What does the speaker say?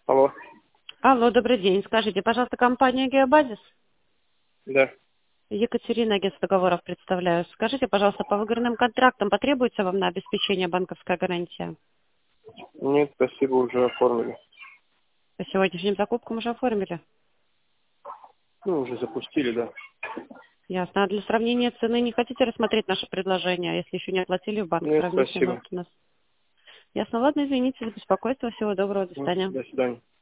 Алло. Алло, добрый день. Скажите, пожалуйста, компания Геобазис? Да. Екатерина, агентство договоров представляю. Скажите, пожалуйста, по выгодным контрактам потребуется вам на обеспечение банковская гарантия? Нет, спасибо, уже оформили. По сегодняшним закупкам уже оформили? Ну, уже запустили, да. Ясно. А для сравнения цены не хотите рассмотреть наше предложение, если еще не оплатили в банк, Нет, сравнить спасибо. немного у нас? Ясно. Ладно, извините за беспокойство. Всего доброго. До свидания. До свидания.